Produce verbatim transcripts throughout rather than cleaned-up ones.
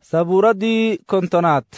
sabuuraddii kontonaad.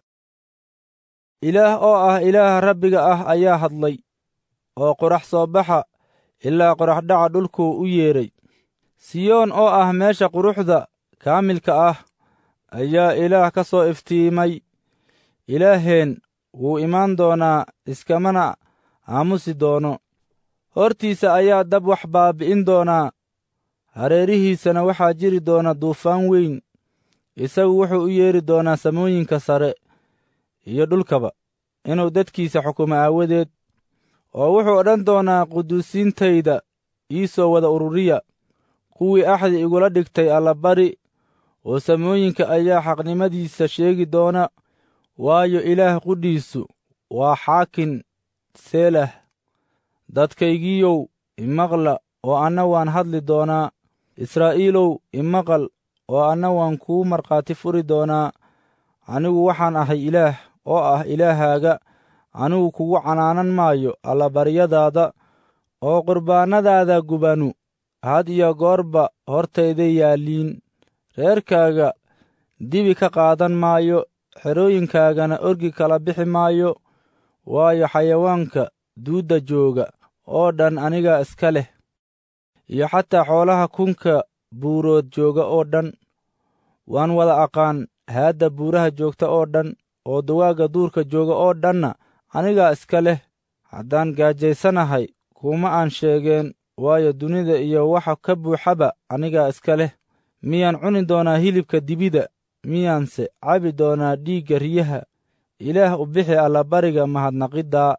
ilaah oo ah ilaaha rabbiga ah ayaa hadlay, oo qorax soo baxa ilaa qoraxdhaca dhulkuu u yeedhay. siyoon oo ah meesha quruxda kaamilka ah ayaa ilaah ka soo iftiimay. ilaaheen wuu imaan doonaa, iskamana aamusi doono. hortiisa ayaa dab wax baabi'in doonaa, hareerihiisana waxaa jiri doona duufaan weyn. isagu wuxuu u yeedhi doonaa samooyinka sare iyo dhulkaba, inuu dadkiisa xukumo aawadeed. oo wuxuu odhan doonaa quduusiintayda ii soo wada ururiya, kuwii axdi igula dhigtay allabari. oo samooyinka ayaa xaqnimadiisa sheegi doona, waayo ilaah qudhiisu waa xaakin. seelah. dadkaygiiyow imaqla, oo anna waan hadli doonaa. israa'iilow imaqal, oo anna waan kuu markhaati furi doonaa. anigu waxaan ahay ilaah oo ah ilaahaaga. anigu kugu canaanan maayo allabaryadaada, oo qurbaannadaada gubanu had iyo goorba hortayday yaalliin. reerkaaga dibi ka qaadan maayo, xerooyinkaagana orgi kala bixi maayo. waayo xayawaanka duudda jooga oo dhan anigaa iska leh, iyo xataa xoolaha kunka buurood jooga oo dhan. waan wada aqaan haadda buuraha joogta oo dhan, oo dugaagga duurka jooga oo dhanna anigaa iska leh. haddaan gaajaysanahay kuma aan sheegeen, waayo dunida iyo waxa ka buuxaba anigaa iska leh. miyaan cuni doonaa hilibka dibida, miyaanse cabi doonaa dhiigga riyaha? ilaah u bixi allabariga mahadnaqiddaa,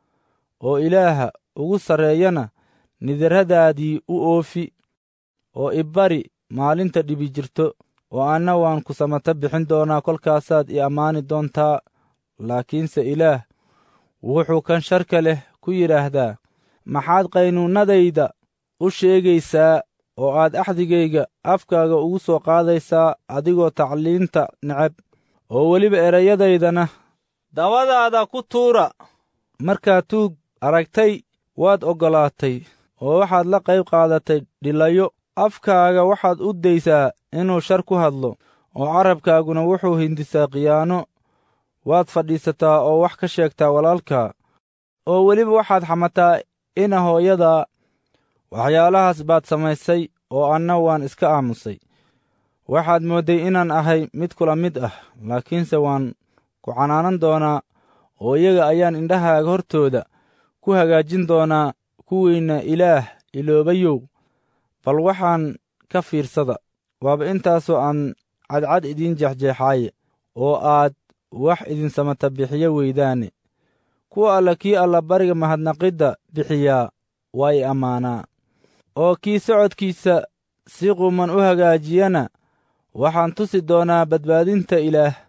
oo ilaaha ugu sarreeyana nidarradaadii u oofi. oo ibari maalinta dhibi jirto, oo anna waan ku samata bixin doonaa. kolkaasaad i ammaani doontaa. laakiinse ilaah wuxuu kan sharka leh ku yidhaahdaa, maxaad qaynuunnadayda u sheegaysaa, oo aad axdigayga afkaaga ugu soo qaadaysaa adigoo tacliinta neceb? oo weliba erayadaydana dabadaada ku tuura. markaad tuug aragtay waad oggolaatay, oo waxaad la qayb qaadatay dhilayo. afkaaga waxaad u daysaa inuu shar ku hadlo, oo carabkaaguna wuxuu hindisaa khiyaano. waad fadhiisataa oo wax ka sheegtaa walaalkaa, oo weliba waxaad xamataa ina hooyadaa. waxyaalahaas baad samaysay, oo anna waan iska aamusay. waxaad moodday inaan ahay mid kula mid ah, laakiinse waan ku canaanan doonaa, oo iyaga ayaan indhahaaga hortooda ku hagaajin doonaa. kuwiinna ilaah iloobayow, bal waxaan ka fiirsada. waaba intaasoo aan cadcad idiin jeexjeexaaye, oo aad wax idin samata bixiyo weydaane. kuwa alla kii allabariga mahadnaqidda bixiyaa waa i ammaanaa, oo kii socodkiisa si quman u hagaajiyana waxaan tusi doonaa badbaadinta ilaah.